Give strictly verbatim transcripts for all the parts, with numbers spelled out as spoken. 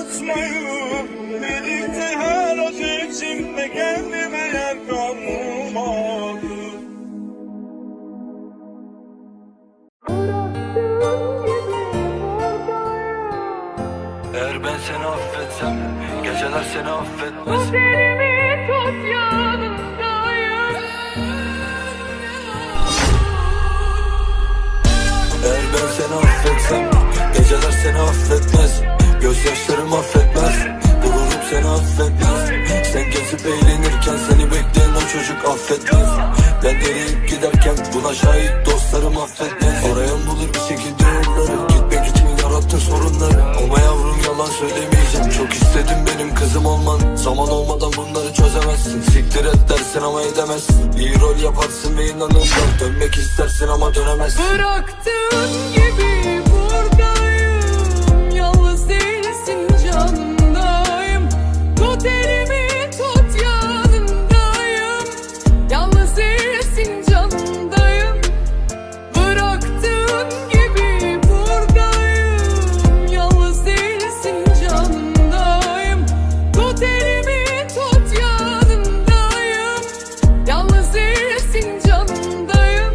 unutmayın. Birlikte her acı içimde kendime yer kalmadı. Eğer ben seni affetsem, geceler seni affetmez. Elimi tut yanındayım. Eğer ben seni affetsem, geceler seni affetmez. Gözyaşlarım affetmez, gururum seni affetmez. Sen gezip eğlenirken seni bekleyen o çocuk affetmez. Ben eriyip giderken buna şahit dostlarım affetmez. Arayan bulur bir şekilde yolları, gitmek için yarattın sorunları. Ama yavrum yalan söylemeyeceğim, çok istedim benim kızım olman. Zaman olmadan bunları çözemezsin, siktir et dersin ama edemezsin. İyi rol yaparsın ve inanırlar, dönmek istersin ama dönemezsin. Bıraktığın gibi buradayım, yalnız değilsin canımdayım. Tut elimi tut yanındayım, yalnız değilsin canımdayım. Bıraktığın gibi buradayım, yalnız değilsin canımdayım. Tut elimi tut yanındayım, yalnız değilsin canımdayım.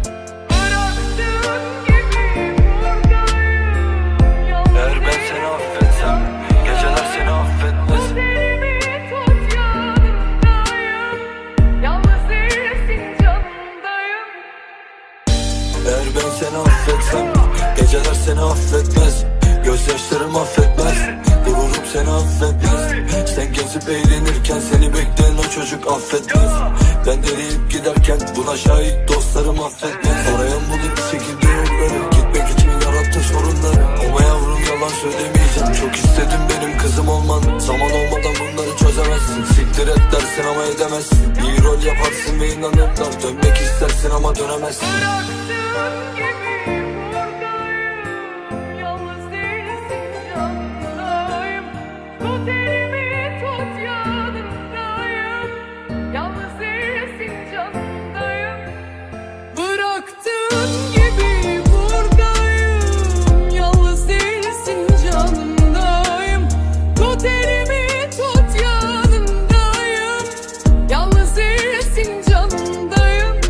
Bıraktığın gibi buradayım, yalnız Eğer ben seni affetsem, geceler seni affetmez. tut elimi tut yanındayım, yalnız değilsin canımdayım. Eğer ben seni affetsem, geceler seni affetmez. Gözyaşlarım affetmez, gururum seni affetmez. Sen gezip eğlenirken seni bekleyen o çocuk affetmez. Ben deriyip giderken buna şahit dostlarım affetmez. Arayan bulur bir şekilde yolları, gitmek için yarattın sorunları. Ama yavrum yalan söylemeyeceğim, çok istedim benim kızım olman. Zaman olmadan bunları çözemezsin, siktir et dersin ama edemezsin. İyi rol yaparsın ve inanırlar, dönmek istersin ama dönemezsin. Bıraktığın gibi buradayım, yalnız değilsin canımdayım. Tut elimi tut yanındayım, yalnız değilsin canımdayım. Bıraktığın gibi buradayım, yalnız değilsin canımdayım. Tut elimi tut yanındayım, yalnız değilsin canımdayım.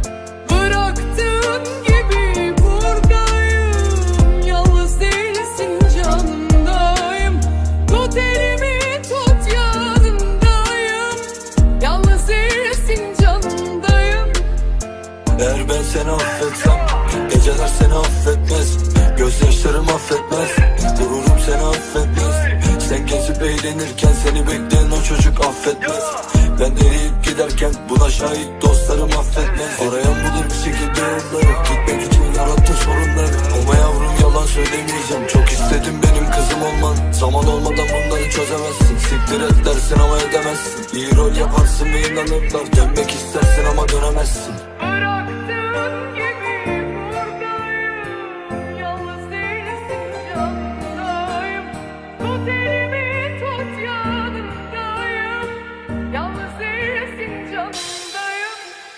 Bıraktığın gibi buradayım, yalnız değilsin canımdayım. Tut elimi tut yanındayım, yalnız değilsin canımdayım. Eğer ben seni affetsem, geceler seni affetmez. Gözyaşlarım affetmez, gururum seni affetmez. Sen gezip eğlenirken seni bekleyen o çocuk affetmez. Ben eriyip giderken buna şahit dostlarım affetmez. Arayan bulur bir şekilde yolları, gitmek için yarattın sorunları. Ama yavrum yalan söylemeyeceğim, çok istedim benim kızım olman. Zaman olmadan bunları çözemezsin, siktir et dersin ama edemezsin. İyi rol yaparsın ve inanırlar, dönmek istersin ama dönemezsin. Bıraktığın gibi buradayım, yalnız değilsin canımdayım. Tut elimi tut yanındayım, yalnız değilsin canımdayım.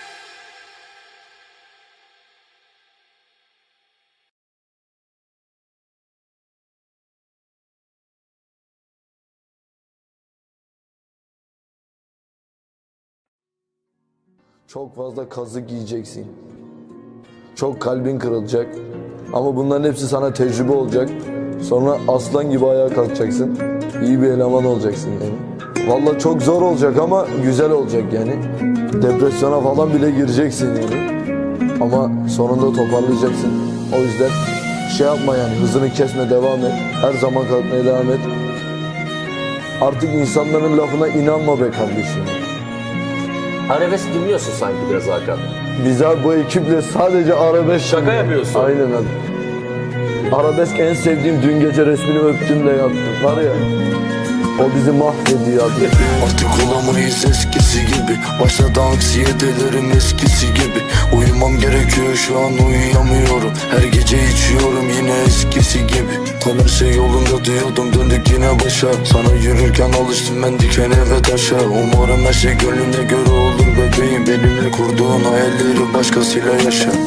Çok fazla kazık yiyeceksin. Çok kalbin kırılacak. Ama bunların hepsi sana tecrübe olacak. Sonra aslan gibi ayağa kalkacaksın. İyi bir eleman olacaksın yani. Vallahi çok zor olacak ama güzel olacak yani. Depresyona falan bile gireceksin yani. Ama sonunda toparlayacaksın. O yüzden şey yapma yani, hızını kesme, devam et. Her zaman kalkmaya devam et. Artık insanların lafına inanma be kardeşim. Arabesk dinliyorsun sanki biraz Hakan. Biz abi bu ekiple sadece arabesk... Şaka yapıyorsun. Aynen abi. Arabesk en sevdiğim, dün gece resmini öptüm de yattım. Var ya, o bizi mahvediyor abi. Artık olamayız eskisi gibi. Başladı anksiyetelerim eskisi gibi. Uyumam gerekiyor şu an uyuyamıyorum. Her gece içiyorum yine eskisi gibi. Tam her şey yolunda diyordum, döndük yine başa. Sana yürürken alıştım ben dikene ve taşa. Umarım her şey gönlüne göre olur bebeğim. Benimle kurduğun hayalleri başkasıyla yaşa.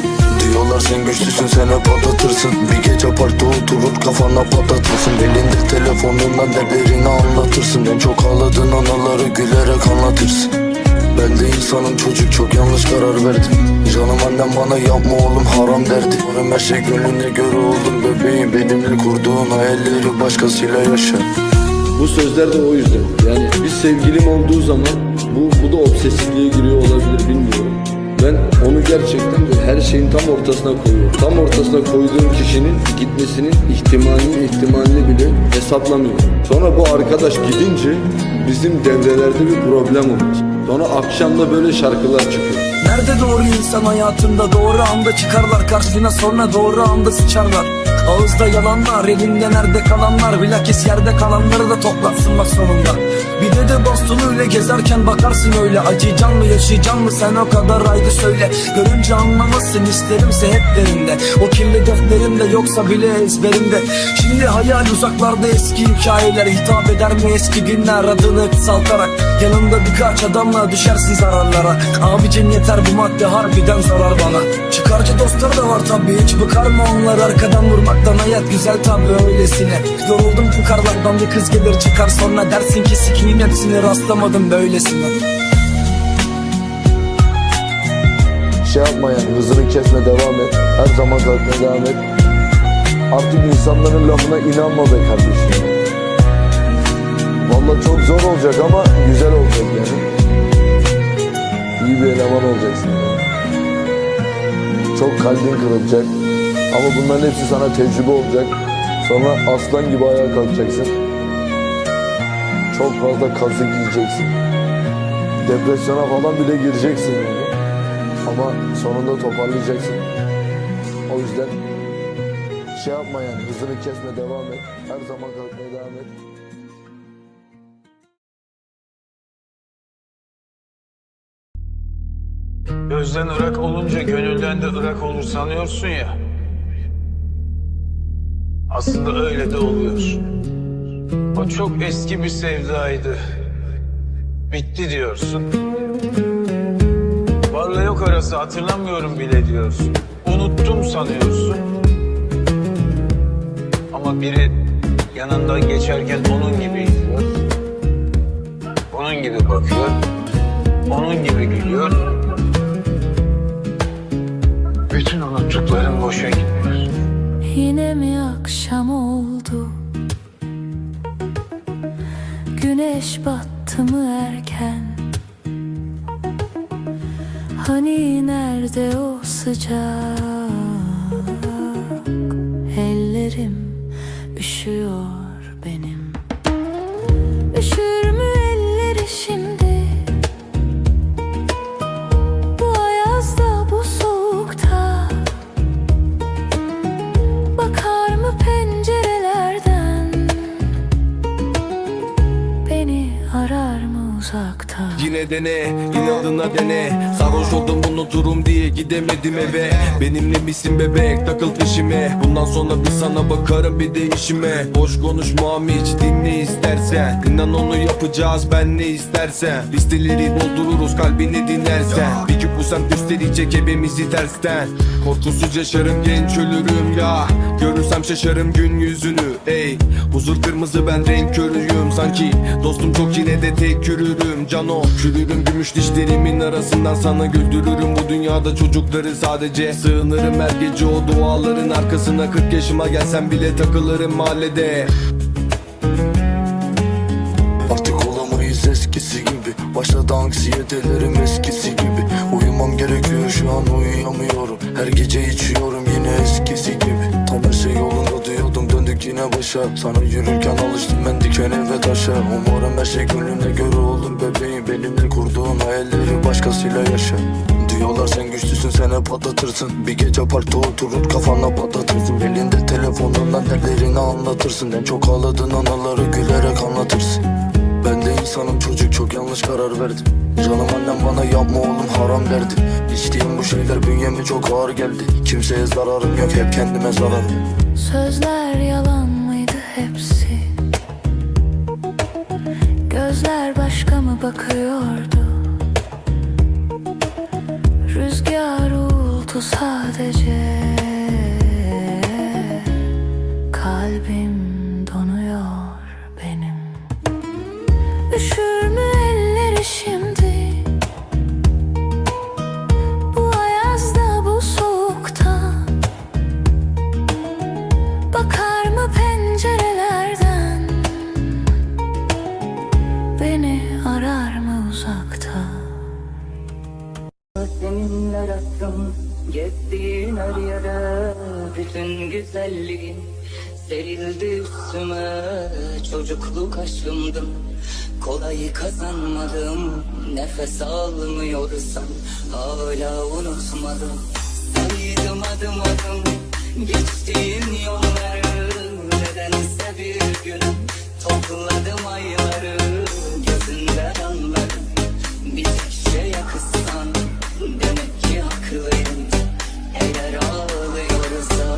Diyorlar sen güçlüsün, sen hep atlatırsın. Bir gece parkta oturur kafana patlatırsın. Elinde telefonundan dertlerini anlatırsın. En çok ağladığın anıları gülerek anlatırsın. Ben de insanım çocuk, çok yanlış karar verdim. Canım annem bana yapma oğlum haram derdi. Umarım her şey gönlüne göre oldum bebeğim. Benimle kurduğun hayalleri başkasıyla yaşa. Bu sözler de o yüzden. Yani bir sevgilim olduğu zaman bu, bu da obsesifliğe giriyor olabilir, bilmiyorum. Ben onu gerçekten her şeyin tam ortasına koyuyorum. Tam ortasına koyduğum kişinin gitmesinin ihtimalini ihtimalini bile hesaplamıyorum. Sonra bu arkadaş gidince bizim devrelerde bir problem oluyor. Sonra akşamda böyle şarkılar çıkıyor. Nerede doğru insan hayatında, doğru anda çıkarlar karşına, sonra doğru anda sıçarlar. Ağızda yalanlar, elinde nerede kalanlar, bilakis yerde kalanları da toplatsın bak sonunda. Bir de de bastonuyla gezerken bakarsın öyle. Acıyacan mı yaşayacan mı sen o kadar haydi söyle. Görünce anlamasın isterimse hep derinde. O kirli defterimde yoksa bile ezberimde. Şimdi hayal uzaklarda eski hikayeler. Hitap eder mi eski günler adını kısaltarak. Yanında birkaç adamla düşersin zararlara. Abicim yeter bu madde harbiden zarar bana. Çıkarcı dostlar da var tabi, hiç bıkar mı onlar arkadan vurmaktan? Hayat güzel tabi öylesine. Yoruldum fukarlardan, bir kız gelir çıkar sonra dersin ki sikiyim hepsini, rastlamadım böylesine. Şey yapma yani, hızını kesme, devam et. Her zaman kalkmaya devam et. Artık insanların lafına inanma be kardeşim. Vallahi çok zor olacak ama güzel olacak yani. İyi bir eleman olacaksın yani. Çok kalbin kırılacak ama bunların hepsi sana tecrübe olacak. Sonra aslan gibi ayağa kalkacaksın. Çok fazla kazık yiyeceksin. Depresyona falan bile gireceksin yani. Ama sonunda toparlayacaksın. O yüzden şey yapma yani, hızını kesme, devam et. Her zaman kalkmaya devam et. Gözden ırak olunca gönülden de ırak olur sanıyorsun ya. Aslında öyle de oluyorsun. O çok eski bir sevdaydı. Bitti diyorsun. Varla yok arası hatırlamıyorum bile diyorsun. Unuttum sanıyorsun. Ama biri yanından geçerken onun gibi izliyor. Onun gibi bakıyor. Onun gibi gülüyor. Bütün unuttukların boşa gidiyor. Yine mi akşam oldu? Güneş battı mı erken? Hani nerede o sıcak? Ellerim üşüyor benim. Üşür mü elleri şimdi? Bu ayazda, bu soğukta. Bakar mı pencerelerden? Beni arar mı uzakta? Yine dene, inadına dene. Sarhoş oldum unuturum diye gidemedim eve. Benimle misin bebek, takıl peşime. Bundan sonra bir sana bakarım bir de işime. Boş konuşmam hiç, dinle istersen. İnan onu yapacağız ben ne istersen. Listeleri doldururuz kalbini dinlersen. Bir gün bu semt gösterecek hepimizi tersten. Korkusuz yaşarım genç ölürüm ya. Görürsem şaşarım gün yüzünü ey. Huzur kırmızı ben renk körüyüm. Sanki dostum çok yine de tek yürürüm. Cano çürürüm gümüş dişlerimin arasından sana güldürürüm. Bu dünyada çocukları sadece sığınırım her gece o duaların arkasına. Kırk yaşıma gelsem bile takılırım mahallede. Artık olamayız eskisi gibi. Başladı anksiyetelerim eskisi gibi. Uyumam gerekiyor şu an uyuyamıyorum. Her gece içiyorum yine eskisi gibi. Tam her şey yolunda diyordum döndük yine başa. Sana yürürken alıştım ben dikene ve taşa. Umarım her şey gönlüne göre oldum bebeğim. Benimle kurduğun hayalleri başkasıyla yaşa. Diyorlar sen güçlüsün, sen hep atlatırsın. Bir gece parkta oturur kafana patlatırsın. Elinde telefonundan dertlerini anlatırsın. En çok ağladığın anıları gülerek anlatırsın. Ben de insanım çocuk, çok yanlış karar verdim. Canım annem bana yapma oğlum haram derdi. İçtiğim bu şeyler bünyeme çok ağır geldi. Kimseye zararım yok, hep kendime zarar. Sözler yalan mıydı hepsi? Gözler başka mı bakıyordu? Rüzgar uğultu sadece. üşür mü elleri şimdi? Bu ayazda, bu soğukta bakar mı pencerelerden? Beni arar mı uzakta? Seninle rastım, gezdiğin her yere, bütün güzelliğin serildi üstüme. Çocukluk aşkımdım, kolay kazanmadım. Nefes almıyorsam hala unutmadım. Saydım adım adım geçtiğin yolları, nedense bir gün topladım ayları. Gözünden anladım, bir tek şeye kızsan demek ki haklıyım. Eğer ağlıyorsa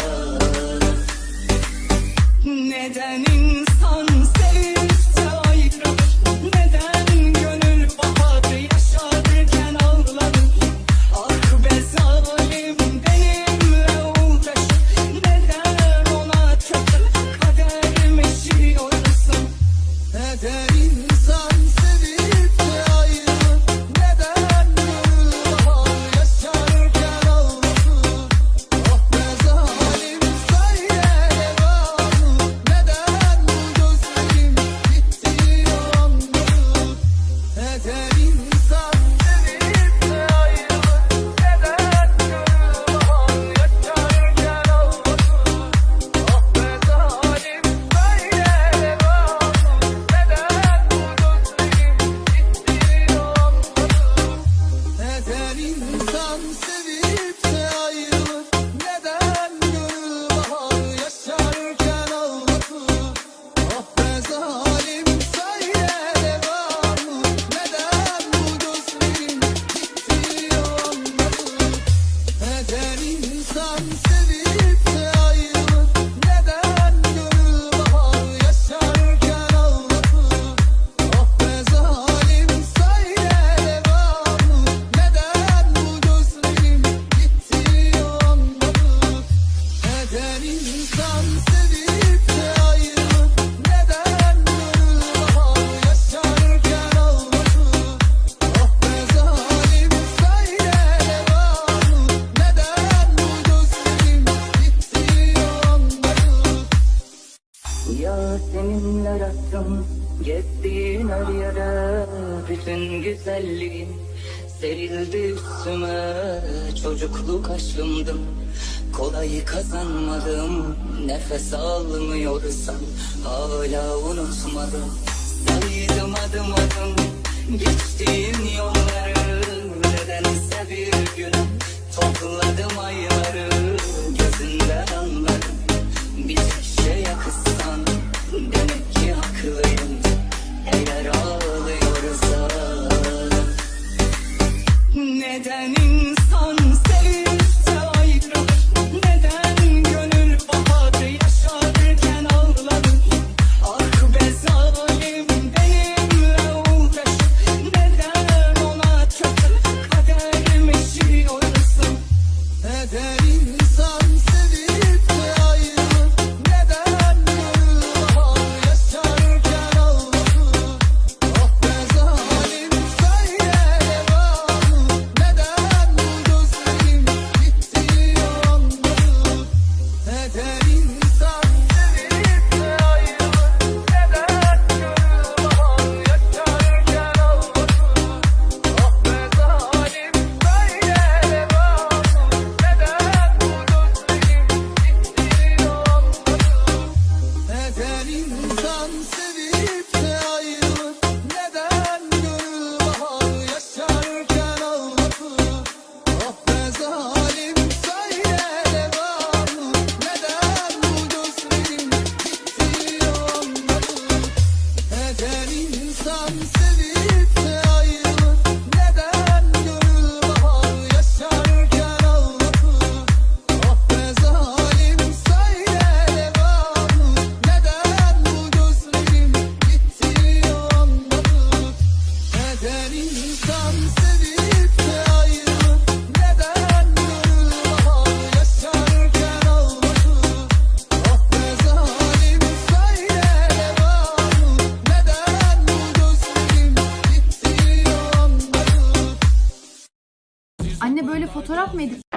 neden insan sevip de ayrılır? Neden gönül baharı yaşarken ağlanır? Ah be zalim benimle uğraşır. Neden ona çökür kadermiş diyorsun? Neden insan sevip de ayrılır? Neden gönül baharı yaşarken ağlanır? Ah be zalim söyle devamı. Neden bu gözlerim gitti anladım? Neden insan sevip de ayrılır? Neden gönül baharı yaşarken ağlanır? Ah be zalim söyle devamı. Neden bu gözlerim gitti anladım? Neden insan sevip de ayrılır? Neden gönül baharı yaşarken ağlatır? Ah be zalim söyle devamı. Neden bu gözlerin gitti anladım? Neden insan sevip de ayrılır? Neden gönül baharı yaşarken ağlatır? Ah be zalim söyle devamı. Neden bu gözlerin gitti anladım? Neden insan sevip de ayrılır? Neden gönül baharı yaşarken ağlatır? Ah be zalim söyle devamı. Neden bu gözlerin gitti anladım? Ya seninle rastım, gezdiğin her yere, bütün güzelliğin serildi üstüme. Çocukluk aşkımdım, kolay kazanmadım. Nefes almıyorsam hala unutmadım. Saydım adım adım geçtiğin yolları, nedense bir gün topladım ayları. Gözünden anladım, bir tek şeye kızsan demek ki haklıyım. Eğer ağlıyorsa neden insan sevip de ayrılır? Neden gönül baharı yaşarken ağlanır? Ah be zalim benimle uğraşır. Neden ona çökür kadermiş diyorsun? Neden insan sevip de ayrılır? Neden gönül baharı yaşarken ağlatır? Ah be zalim söyle devamı. Neden bu gözlerim gitti anladım? Neden insan sevip de ayrılır? Neden gönül baharı yaşarken ağlatır? Ah be zalim söyle devamı. Neden bu gözlerim gitti anladım? Neden insan sevip de ayrılır? Neden gönül baharı yaşarken ağlatır? Ah be zalim söyle devamı. Neden bu gözlerin gitti anladım? Neden insan sevip de ayrılır? Neden gönül baharı yaşarken ağlatır? Ah be zalim söyle devamı. Neden bu gözlerin gitti fotoğraf mı edit?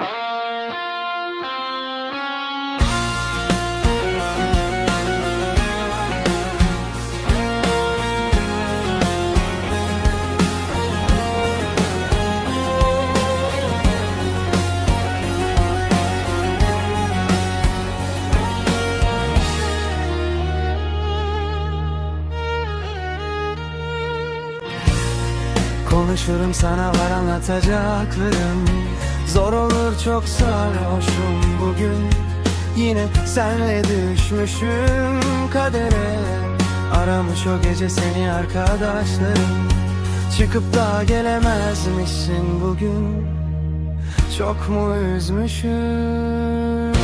Konuşurum, sana var anlatacaklarım. Zor olur, çok sarhoşum bugün. Yine senle düşmüşüm kadere. Aramış o gece seni arkadaşlarım. Çıkıp da gelemezmişsin bugün. Çok mu üzmüşüm?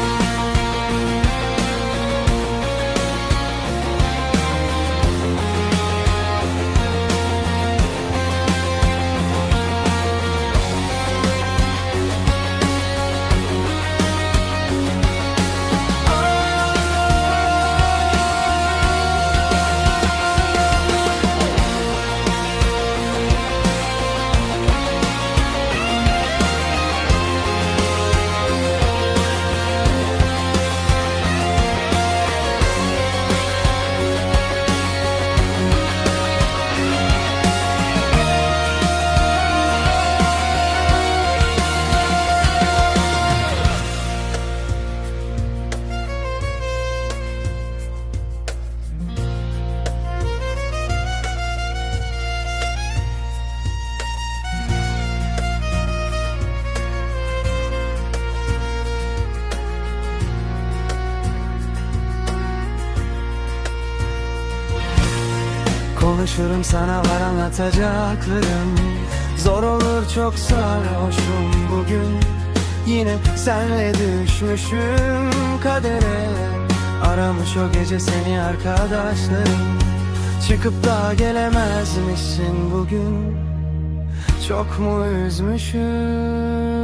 Konuşurum, sana var anlatacaklarım. Zor olur, çok sarhoşum bugün. Yine senle düşmüşüm kadere. Aramış o gece seni arkadaşlarım. Çıkıp da gelemezmişsin bugün. Çok mu üzmüşüm?